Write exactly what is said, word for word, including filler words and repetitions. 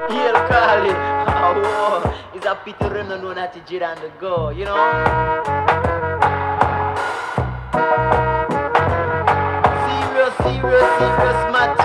He'll call it. Oh, it's a pity them don't know that to jet on the go, you know? Serious, serious, serious matter.